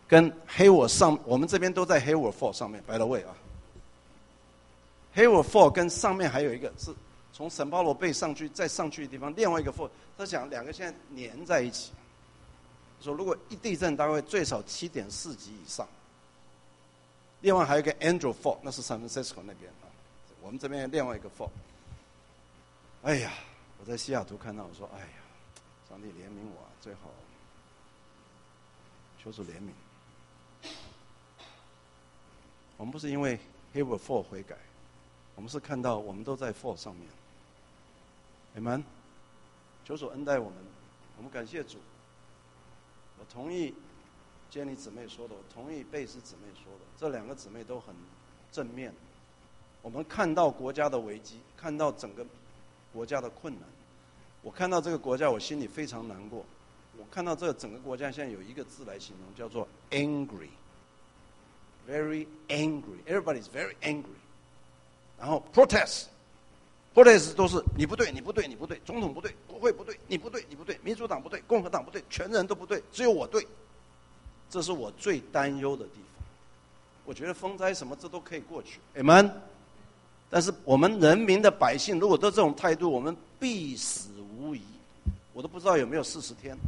跟黑沃上，我们这边都在黑沃 four 上面 ，by the way 啊，黑沃 four 跟上面还有一个是从圣保罗贝上去再上去的地方，另外一个 four， 他讲两个现在连在一起，说如果一地震，大概最少七点四级以上。另外还有一个 Andrew four， 那是 San Francisco 那边啊，我们这边另外一个 four。哎呀，我在西雅图看到，我说，哎呀，上帝怜悯我、啊，最好求主怜悯。我们不是因为 Hayward four 悔改，我们是看到我们都在 four 上面。Amen， 求主恩待我们，我们感谢主。我同意Jenny姊妹说的，我同意贝斯姊妹说的，这两个姊妹都很正面。我们看到国家的危机，看到整个国家的困难，我看到这个国家，我心里非常难过。我看到这个整个国家现在有一个字来形容，叫做 angry， very angry， everybody is very angry。然后 protest，protest 都是你不对，你不对，你不对，总统不对，国会不对，你不对，你不对，民主党不对，共和党不对，全人都不对，只有我对。这是我最担忧的地方。我觉得风灾什么这都可以过去 ，Amen。但是我们人民的百姓如果都这种态度，我们必死无疑。我都不知道有没有四十天。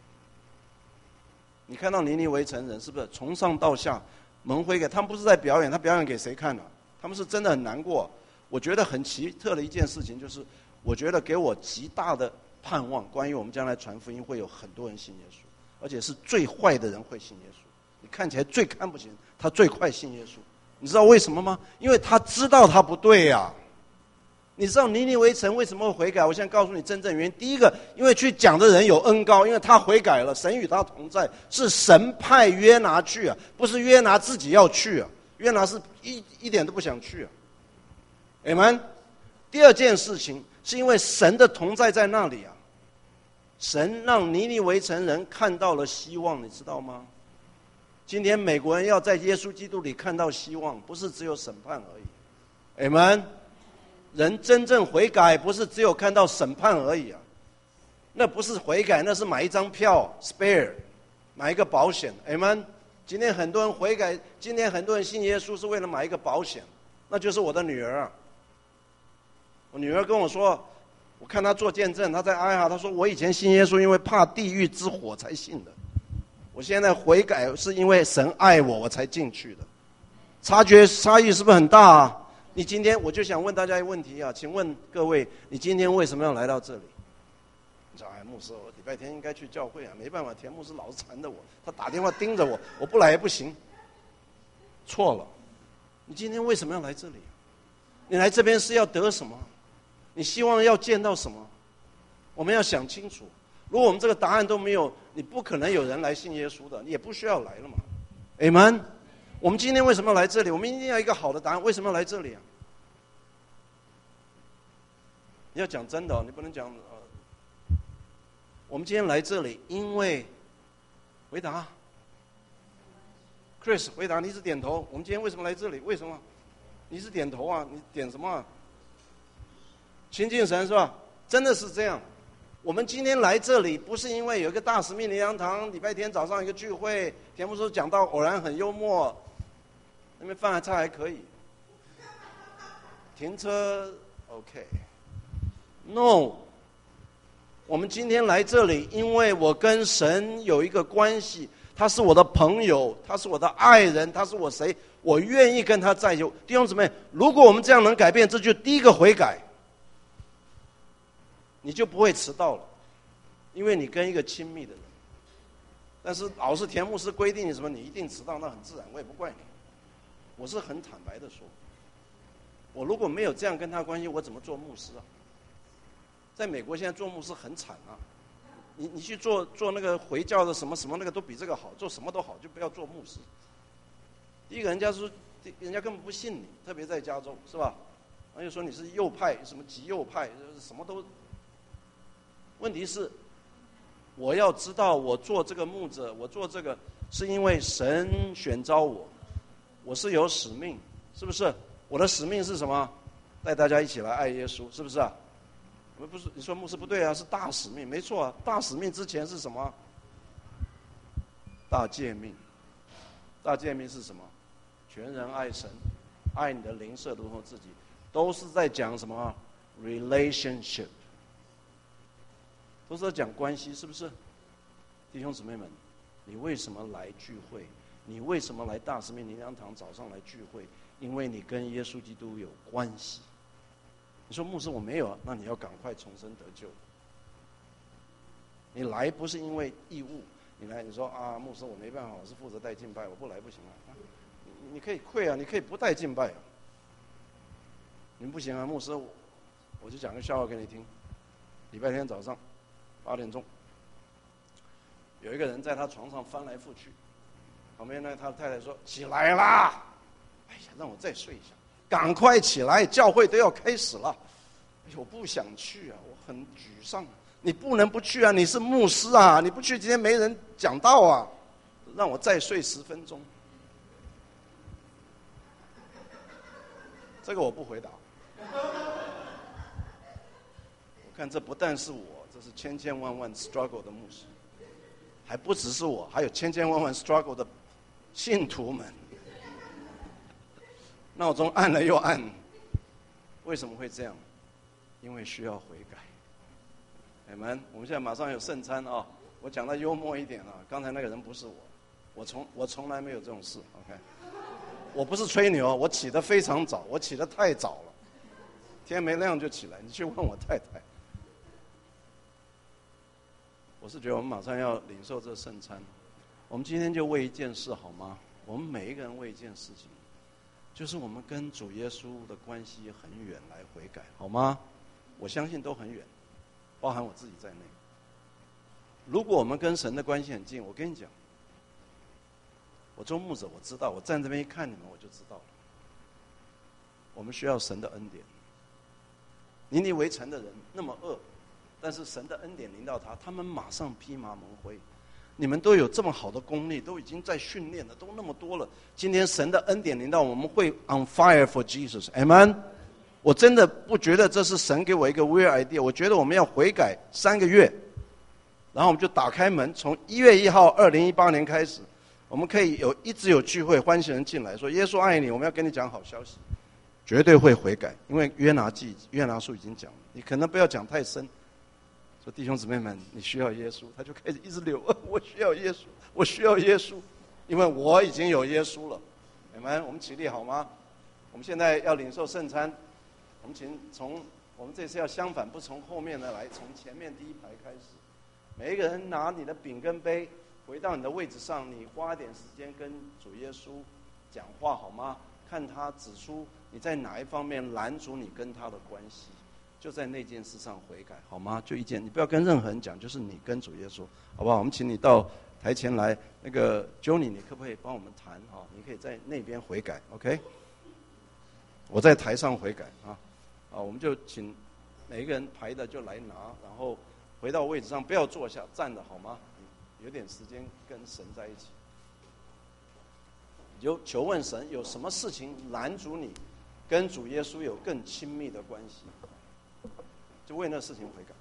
你看到尼尼微城人是不是从上到下蒙灰给他们不是在表演，他表演给谁看呢、啊？他们是真的很难过。我觉得很奇特的一件事情就是，我觉得给我极大的盼望，关于我们将来传福音会有很多人信耶稣。而且是最坏的人会信耶稣，你看起来最看不起人，他最快信耶稣。你知道为什么吗？因为他知道他不对呀、啊。你知道尼尼微城为什么会悔改？我现在告诉你真正原因。第一个，因为去讲的人有恩膏，因为他悔改了，神与他同在，是神派约拿去啊，不是约拿自己要去啊。约拿是一一点都不想去啊。Amen。第二件事情是因为神的同在在那里啊。神让尼尼微城人看到了希望，你知道吗？今天美国人要在耶稣基督里看到希望，不是只有审判而已。Amen。人真正悔改，不是只有看到审判而已啊，那不是悔改，那是买一张票 ，spare， 买一个保险。Amen。今天很多人悔改，今天很多人信耶稣是为了买一个保险，那就是我的女儿啊。我女儿跟我说。我看他做见证，他在哀嚎，他说我以前信耶稣因为怕地狱之火才信的，我现在悔改是因为神爱我我才进去的，差觉差异是不是很大啊？你今天我就想问大家一个问题啊，请问各位，你今天为什么要来到这里？你说哎，牧师，我礼拜天应该去教会啊，没办法，田牧师老是缠着我，他打电话盯着我，我不来也不行。错了，你今天为什么要来这里？你来这边是要得什么？你希望要见到什么？我们要想清楚。如果我们这个答案都没有，你不可能有人来信耶稣的，你也不需要来了嘛。Amen。我们今天为什么要来这里？我们一定要一个好的答案。为什么要来这里啊？你要讲真的哦，你不能讲呃。我们今天来这里，因为回答 ，Chris 回答，你一直点头。我们今天为什么来这里？为什么？你一直点头啊？你点什么啊？亲近神是吧？真的是这样。我们今天来这里，不是因为有一个大使命灵粮堂，礼拜天早上一个聚会，田牧师讲到偶然很幽默，那边饭菜还可以，停车 OK。No， 我们今天来这里，因为我跟神有一个关系，他是我的朋友，他是我的爱人，他是我谁？我愿意跟他在一起。弟兄姊妹，如果我们这样能改变，这就第一个悔改。你就不会迟到了，因为你跟一个亲密的人。但是老是田牧师规定你什么，你一定迟到，那很自然，我也不怪你。我是很坦白的说，我如果没有这样跟他关系，我怎么做牧师啊？在美国现在做牧师很惨啊，你你去做做那个回教的什么什么那个都比这个好，做什么都好，就不要做牧师。第一个人家说，人家根本不信你，特别在加州是吧？然后又说你是右派，什么极右派，什么都。问题是，我要知道我做这个牧者，我做这个是因为神选召我，我是有使命，是不是？我的使命是什么？带大家一起来爱耶稣，是不是啊？我们不是你说牧师不对啊，是大使命，没错啊。大使命之前是什么？大诫命。 大诫命是什么？全人爱神，爱你的邻舍如同自己，都是在讲什么 relationship， 都是在讲关系，是不是？弟兄姊妹们，你为什么来聚会？你为什么来大使命灵粮堂早上来聚会？因为你跟耶稣基督有关系。你说牧师我没有啊，那你要赶快重生得救。你来不是因为义务，你来你说啊，牧师我没办法，我是负责带敬拜，我不来不行啊。你你可以跪啊，你可以不带敬拜啊。你们不行啊，牧师，我就讲个笑话给你听。礼拜天早上八点钟，有一个人在他床上翻来覆去，旁边呢，他的太太说：“起来啦！哎呀，让我再睡一下，赶快起来，教会都要开始了。哎呦，我不想去啊，我很沮丧。你不能不去啊，你是牧师啊，你不去今天没人讲道啊，让我再睡十分钟。”这个我不回答。我看这不但是我，这是千千万万 struggle 的牧师，还不只是我，还有千千万万 struggle 的信徒们。闹钟按了又按，为什么会这样？因为需要悔改。你们，我们现在马上有圣餐啊、哦！我讲的幽默一点啊，刚才那个人不是我，我从我从来没有这种事。OK， 我不是吹牛，我起得非常早，我起得太早了，天没亮就起来。你去问我太太。我是觉得我们马上要领受这圣餐，我们今天就为一件事好吗？我们每一个人为一件事情，就是我们跟主耶稣的关系很远来悔改，好吗？我相信都很远，包含我自己在内。如果我们跟神的关系很近，我跟你讲，我做牧者我知道，我站这边一看你们我就知道了，我们需要神的恩典。尼尼微城的人那么恶，但是神的恩典临到他，他们马上披麻蒙灰。你们都有这么好的功力，都已经在训练了，都那么多了。今天神的恩典临到我们，会 on fire for Jesus，Amen。我真的不觉得这是神给我一个 weird idea， 我觉得我们要悔改三个月，然后我们就打开门，从一月一号二零一八年开始，我们可以有一直有聚会，欢喜人进来说耶稣爱你，我们要跟你讲好消息，绝对会悔改，因为约拿记约拿书已经讲了，你可能不要讲太深。说弟兄姊妹们，你需要耶稣，他就开始一直流，我需要耶稣，我需要耶稣，因为我已经有耶稣了。你们，我们起立好吗？我们现在要领受圣餐，我们请从我们这次要相反，不从后面的来，从前面第一排开始。每一个人拿你的饼跟杯，回到你的位置上，你花点时间跟主耶稣讲话好吗？看他指出你在哪一方面拦阻你跟他的关系。就在那件事上悔改，好吗？就一件，你不要跟任何人讲，就是你跟主耶稣，好不好？我们请你到台前来，那个 Johnny， 你可不可以帮我们谈啊？你可以在那边悔改 ，OK？ 我在台上悔改啊，啊，我们就请每一个人排的就来拿，然后回到位置上，不要坐下，站着好吗？有点时间跟神在一起，就求问神有什么事情拦阻你跟主耶稣有更亲密的关系。就为那事情悔改。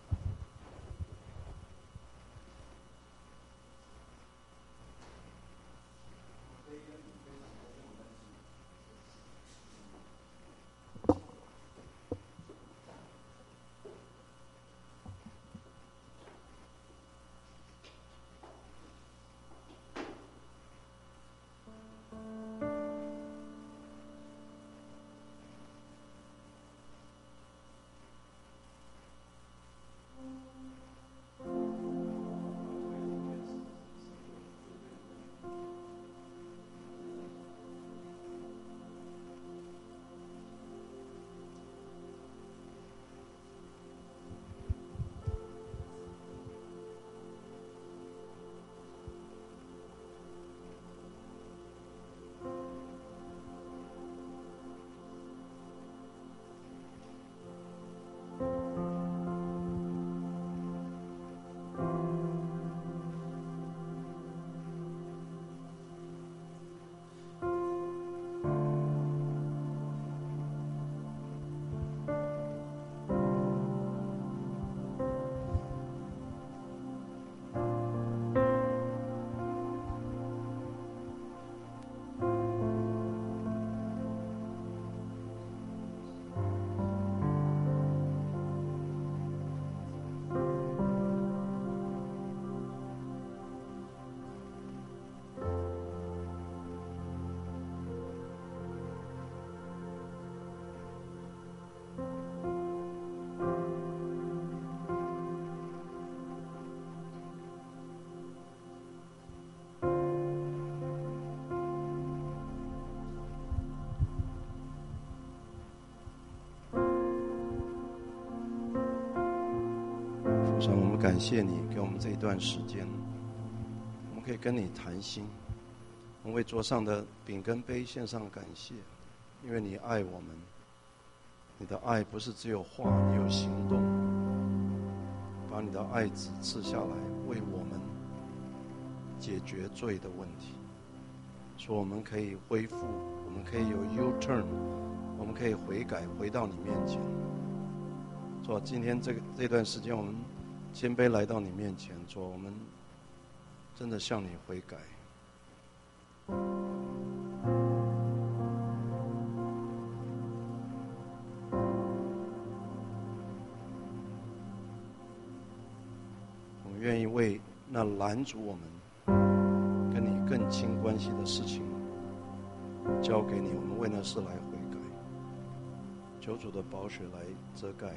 们感谢你给我们这一段时间，我们可以跟你谈心，我们为桌上的饼跟杯献上感谢，因为你爱我们，你的爱不是只有话，你有行动，把你的爱子赐下来，为我们解决罪的问题，说我们可以恢复，我们可以有 U-turn， 我们可以悔改，回到你面前。说今天这个这段时间，我们谦卑来到你面前，说我们真的向你悔改。我们愿意为那拦阻我们跟你更亲关系的事情交给你，我们为那事来悔改，求主的宝血来遮盖，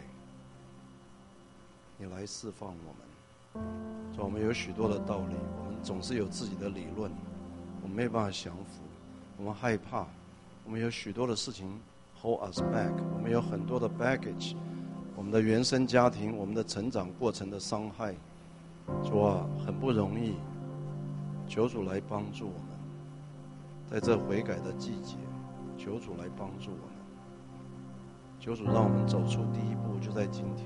你来释放我们。说我们有许多的道理，我们总是有自己的理论，我们没办法降服，我们害怕，我们有许多的事情 hold us back， 我们有很多的 baggage， 我们的原生家庭，我们的成长过程的伤害，说啊很不容易，求主来帮助我们，在这悔改的季节，求主来帮助我们，求主让我们走出第一步，就在今天。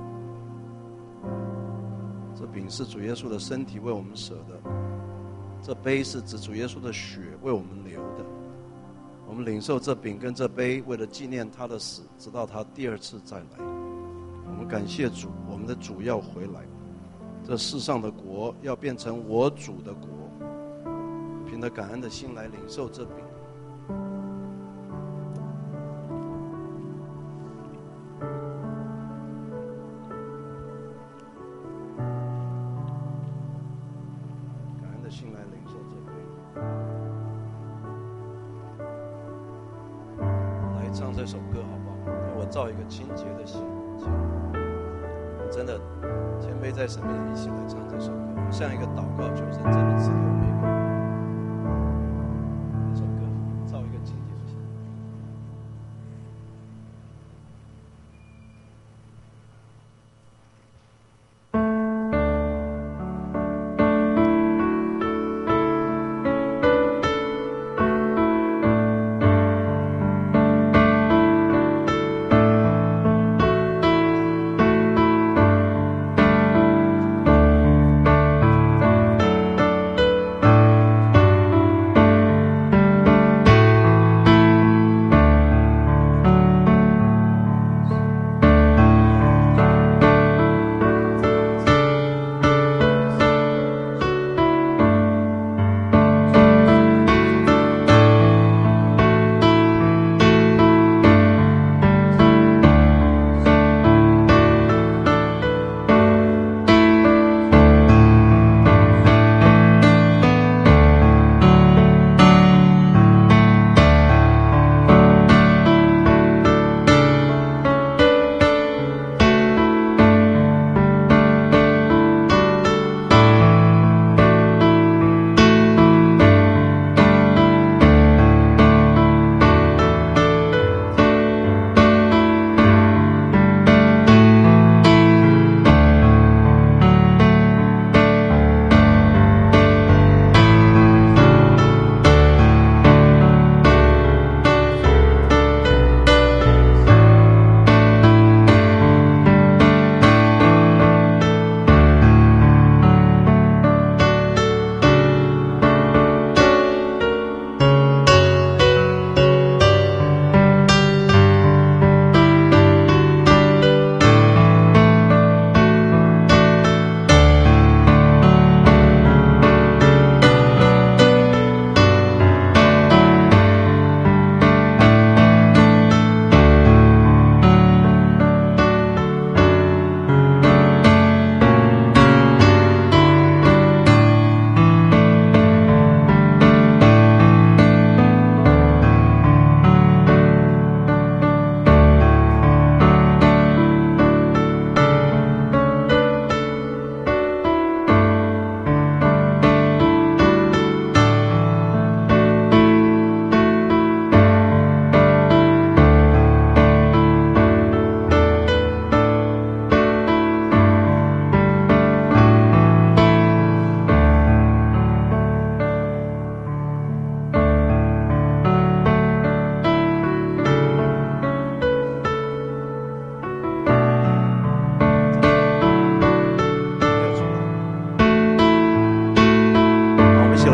这饼是主耶稣的身体为我们舍的，这杯是指主耶稣的血为我们流的。我们领受这饼跟这杯，为了纪念他的死，直到他第二次再来。我们感谢主，我们的主要回来，这世上的国要变成我主的国。凭着感恩的心来领受这饼。这首歌好不好？我造一个清洁的心，真的谦卑在神面前一起来唱这首歌，像一个祷告，求神真的赐给我们一个这首歌，造一个清洁的心。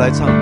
来唱。